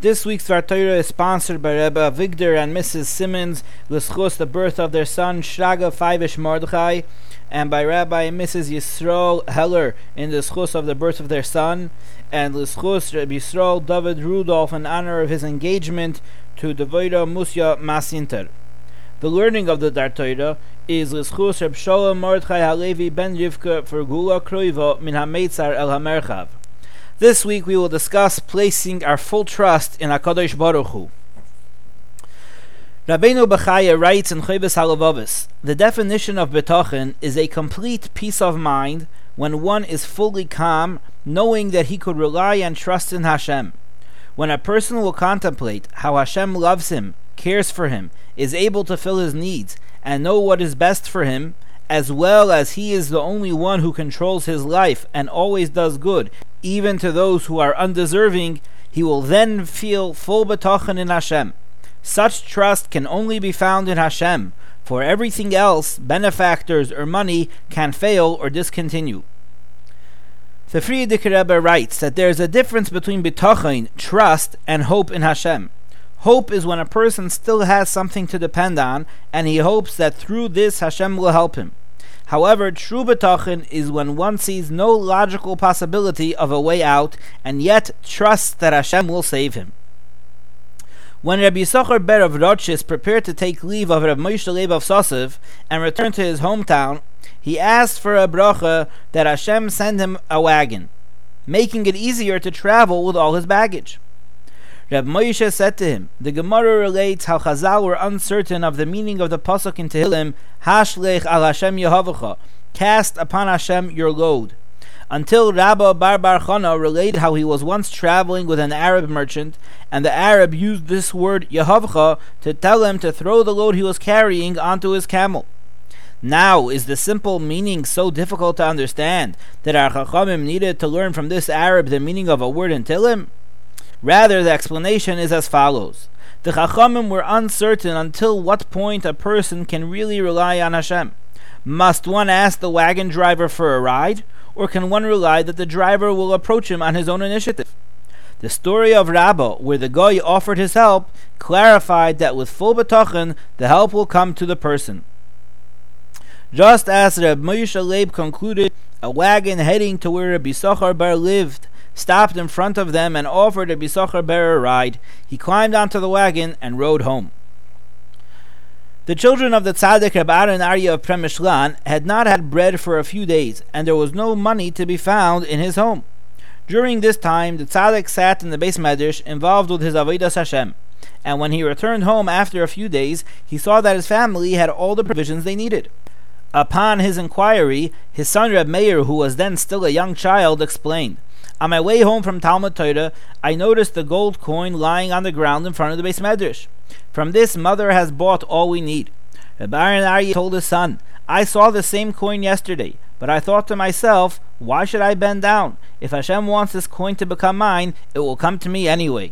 This week's Dvar Torah is sponsored by Rebbe Avigdor and Mrs. Simmons, l'schus the birth of their son Shraga Feivish Mordechai, and by Rabbi and Mrs. Yisrael Heller in the schus of the birth of their son, and l'schus Rabbi Yisrael David Rudolph in honor of his engagement to Devoida Musya Masinter. The learning of the Dvar Torah is l'schus Reb Sholem Mordechai Halevi ben Rivka for Gula Kroiva min HaMeitzar el HaMerchav. This week we will discuss placing our full trust in HaKadosh Baruch Hu. Rabbeinu Bechaya writes in Choves HaLevavos, the definition of B'tachin is a complete peace of mind when one is fully calm, knowing that he could rely and trust in Hashem. When a person will contemplate how Hashem loves him, cares for him, is able to fill his needs, and know what is best for him, as well as he is the only one who controls his life and always does good, even to those who are undeserving, he will then feel full betachin in Hashem. Such trust can only be found in Hashem, for everything else, benefactors or money, can fail or discontinue. The Frierdiker Rebbe writes that there is a difference between betachin, trust, and hope in Hashem. Hope is when a person still has something to depend on, and he hopes that through this Hashem will help him. However, true betachin is when one sees no logical possibility of a way out, and yet trusts that Hashem will save him. When Rabbi Yisachar ber of Rothschild prepared to take leave of Rabbi Moshe Leib of Sosov and return to his hometown, he asked for a bracha that Hashem send him a wagon, making it easier to travel with all his baggage. Reb Moshe said to him, the Gemara relates how Chazal were uncertain of the meaning of the pasuk in Tehillim, Hashlech al Hashem Yehovacha, cast upon Hashem your load, until Rabba bar Chana related how he was once traveling with an Arab merchant, and the Arab used this word Yehovacha to tell him to throw the load he was carrying onto his camel. Now, is the simple meaning so difficult to understand that our Chachamim needed to learn from this Arab the meaning of a word in Tehillim? Rather, the explanation is as follows. The Chachamim were uncertain until what point a person can really rely on Hashem. Must one ask the wagon driver for a ride, or can one rely that the driver will approach him on his own initiative? The story of Rabbah, where the Goy offered his help, clarified that with full betachin, the help will come to the person. Just as Reb Moshe Leib concluded, a wagon heading to where Rabbi Yisachar ber lived stopped in front of them and offered Rabbi Yisachar ber a ride. He climbed onto the wagon and rode home. The children of the tzaddik Reb Aaron Aryeh of Premishlan had not had bread for a few days, and there was no money to be found in his home. During this time, the tzaddik sat in the Beis Medrash involved with his avodas Hashem, and when he returned home after a few days, he saw that his family had all the provisions they needed. Upon his inquiry, his son Reb Meir, who was then still a young child, explained, on my way home from Talmud Torah, I noticed the gold coin lying on the ground in front of the Beis Medrash. From this, mother has bought all we need. Reb Aaron Aryeh told his son, I saw the same coin yesterday, but I thought to myself, why should I bend down? If Hashem wants this coin to become mine, it will come to me anyway.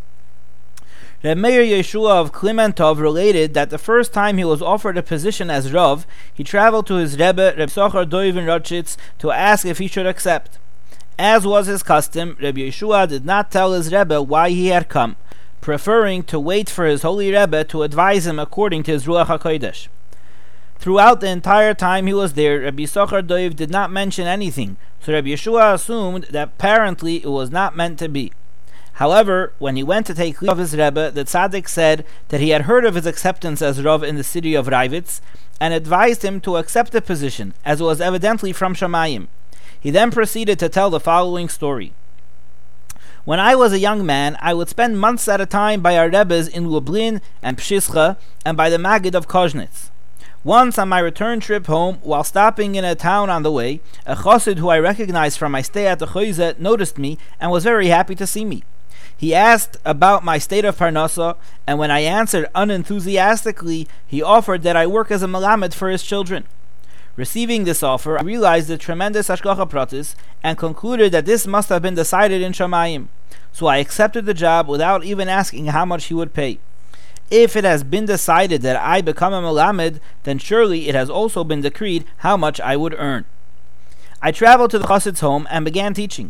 Reb Meir Yeshua of Klimentov related that the first time he was offered a position as Rav, he traveled to his Rebbe, Reb Socher Doiv in Rothschild, to ask if he should accept. As was his custom, Rabbi Yeshua did not tell his Rebbe why he had come, preferring to wait for his holy Rebbe to advise him according to his Ruach HaKodesh. Throughout the entire time he was there, Rabbi Yisachar Doiv did not mention anything, so Rabbi Yeshua assumed that apparently it was not meant to be. However, when he went to take leave of his Rebbe, the tzaddik said that he had heard of his acceptance as Rav in the city of Raivitz, and advised him to accept the position, as it was evidently from Shamayim. He then proceeded to tell the following story. When I was a young man, I would spend months at a time by our Rebbes in Lublin and Pshischa, and by the Maggid of Koznitz. Once on my return trip home, while stopping in a town on the way, a chassid who I recognized from my stay at the Choyze noticed me and was very happy to see me. He asked about my state of Parnasa, and when I answered unenthusiastically, he offered that I work as a melamed for his children. Receiving this offer, I realized the tremendous hashgacha pratis and concluded that this must have been decided in Shamayim. So I accepted the job without even asking how much he would pay. If it has been decided that I become a melamed, then surely it has also been decreed how much I would earn. I traveled to the chassid's home and began teaching.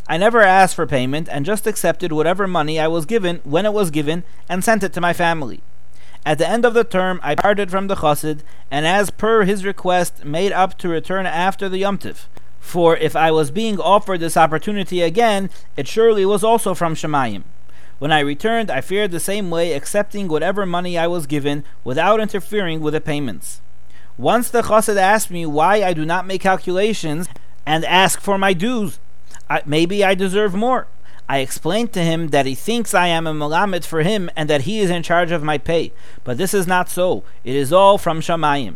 I never asked for payment and just accepted whatever money I was given when it was given and sent it to my family. At the end of the term, I parted from the chassid, and as per his request, made up to return after the Yom Tiv. For if I was being offered this opportunity again, it surely was also from Shemayim. When I returned, I fared the same way, accepting whatever money I was given without interfering with the payments. Once the chassid asked me why I do not make calculations and ask for my dues. Maybe I deserve more. I explained to him that he thinks I am a melamed for him and that he is in charge of my pay, but this is not so. It is all from Shamayim.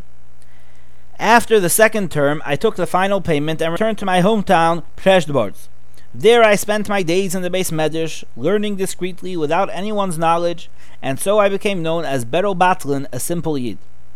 After the second term, I took the final payment and returned to my hometown, Preshdeborz. There I spent my days in the Beis Medrash, learning discreetly without anyone's knowledge, and so I became known as Berel Batlin, a simple Yid.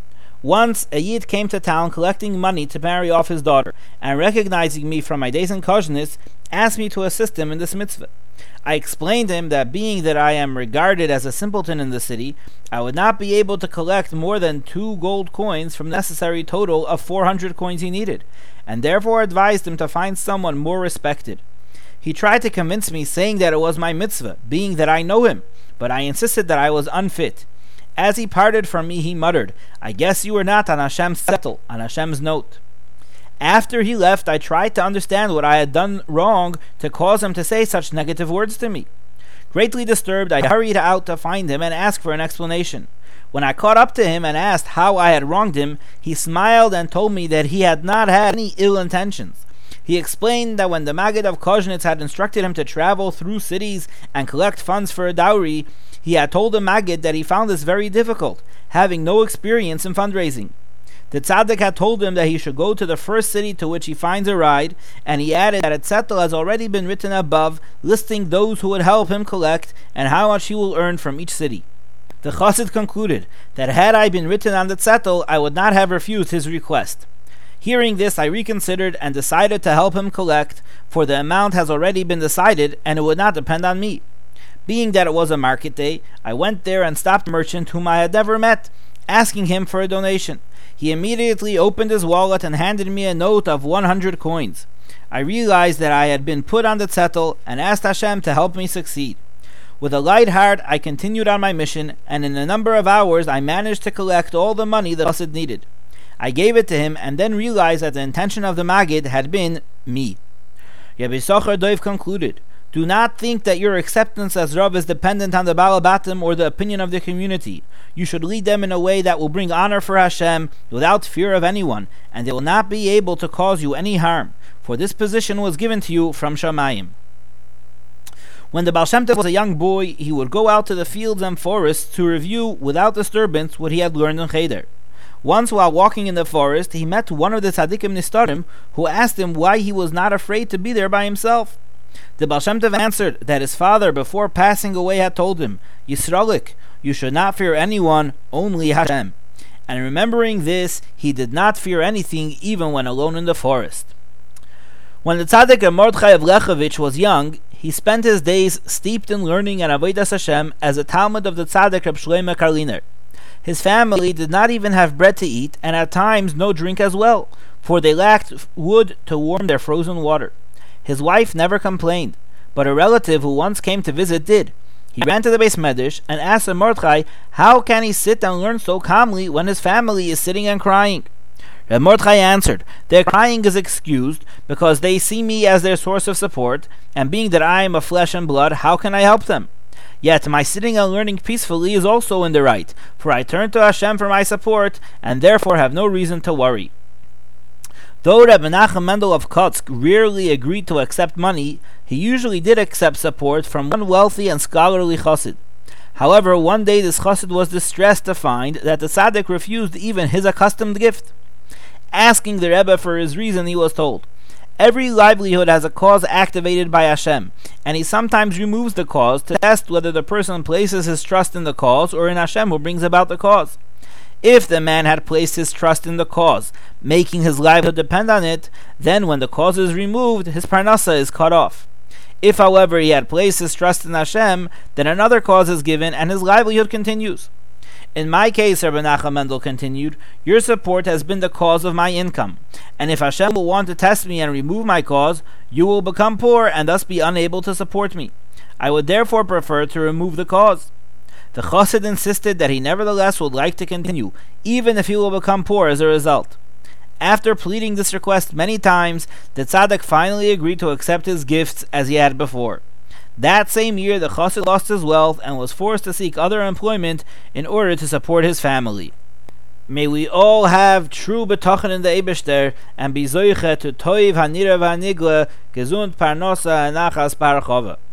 Once, a Yid came to town collecting money to marry off his daughter, and recognizing me from my days in Kozhnitz, asked me to assist him in this mitzvah. I explained to him that being that I am regarded as a simpleton in the city, I would not be able to collect more than 2 gold coins from the necessary total of 400 coins he needed, and therefore advised him to find someone more respected. He tried to convince me, saying that it was my mitzvah, being that I know him, but I insisted that I was unfit. As he parted from me, he muttered, "I guess you were not on Hashem's settle, on Hashem's note." After he left, I tried to understand what I had done wrong to cause him to say such negative words to me. Greatly disturbed, I hurried out to find him and ask for an explanation. When I caught up to him and asked how I had wronged him, he smiled and told me that he had not had any ill intentions. He explained that when the Maggid of Kozhnitz had instructed him to travel through cities and collect funds for a dowry, he had told the Maggid that he found this very difficult, having no experience in fundraising. The tzaddik had told him that he should go to the first city to which he finds a ride, and he added that a zettel has already been written above, listing those who would help him collect and how much he will earn from each city. The chassid concluded that had I been written on the zettel, I would not have refused his request. Hearing this, I reconsidered and decided to help him collect, for the amount has already been decided and it would not depend on me. Being that it was a market day, I went there and stopped a merchant whom I had never met, asking him for a donation. He immediately opened his wallet and handed me a note of 100 coins. I realized that I had been put on the zettel and asked Hashem to help me succeed. With a light heart, I continued on my mission, and in a number of hours I managed to collect all the money the chassid needed. I gave it to him and then realized that the intention of the Maggid had been me. Rabbi Socher Dov concluded, "Do not think that your acceptance as Rav is dependent on the Balabatim or the opinion of the community. You should lead them in a way that will bring honor for Hashem without fear of anyone, and they will not be able to cause you any harm, for this position was given to you from Shamayim." When the Baal Shem Tov was a young boy, he would go out to the fields and forests to review without disturbance what he had learned in Cheder. Once while walking in the forest, he met one of the tzaddikim nistarim who asked him why he was not afraid to be there by himself. The Baal Shem Tov answered that his father before passing away had told him, "Yisraelik, you should not fear anyone, only Hashem." And remembering this, he did not fear anything even when alone in the forest. When the tzaddik Mordechai of Lechovich was young, he spent his days steeped in learning and avodas Hashem as a talmid of the tzaddik Reb Shlomo Karliner. His family did not even have bread to eat, and at times no drink as well, for they lacked wood to warm their frozen water. His wife never complained, but a relative who once came to visit did. He ran to the Beis Medrash and asked Mordechai how can he sit and learn so calmly when his family is sitting and crying. Reb Mordechai answered, "Their crying is excused because they see me as their source of support, and being that I am of flesh and blood, how can I help them? Yet my sitting and learning peacefully is also in the right, for I turn to Hashem for my support, and therefore have no reason to worry." Though Reb Menachem Mendel of Kotsk rarely agreed to accept money, he usually did accept support from one wealthy and scholarly chassid. However, one day this chassid was distressed to find that the tzaddik refused even his accustomed gift. Asking the Rebbe for his reason, he was told, "Every livelihood has a cause activated by Hashem, and he sometimes removes the cause to test whether the person places his trust in the cause or in Hashem who brings about the cause. If the man had placed his trust in the cause, making his livelihood depend on it, then when the cause is removed, his parnasa is cut off. If, however, he had placed his trust in Hashem, then another cause is given and his livelihood continues. In my case, Rabbi Nachman Mendel continued, your support has been the cause of my income, and if Hashem will want to test me and remove my cause, you will become poor and thus be unable to support me. I would therefore prefer to remove the cause. The Chassid insisted that he nevertheless would like to continue, even if he will become poor as a result. After pleading this request many times, the tzaddik finally agreed to accept his gifts as he had before. That same year, the Chassid lost his wealth and was forced to seek other employment in order to support his family. May we all have true betochen in the Eibishter and be zoiche to toiv hanira v'hanigle, gesund parnosa and nachas parchava.